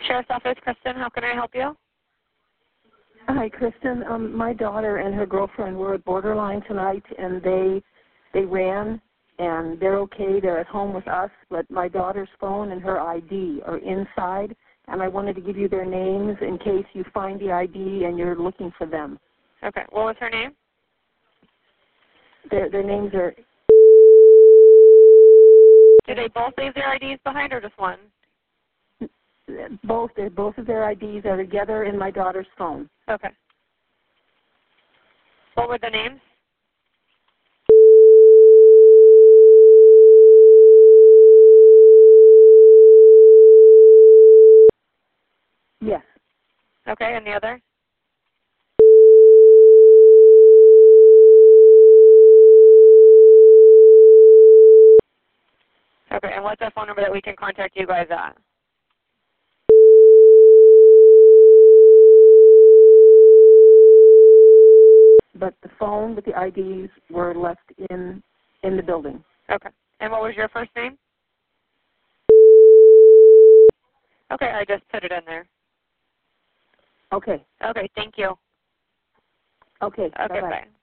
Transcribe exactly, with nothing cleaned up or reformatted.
Sheriff's Office, Kristen, how can I help you? Hi, Kristen. Um, my daughter and her girlfriend were at Borderline tonight, and they they ran, and they're okay. They're at home with us, but my daughter's phone and her I D are inside, and I wanted to give you their names in case you find the I D and you're looking for them. Okay. What was her name? Their their names are. Do they both leave their I Ds behind or just one? Both. Both of their I Ds are together in my daughter's phone. Okay. What were the names? Yes. Okay, and the other? Okay, and what's that phone number that we can contact you guys at? But the phone with the I Ds were left in in the building. Okay. And what was your first name? Okay, I just put it in there. Okay. Okay, thank you. Okay. Okay, bye-bye. bye.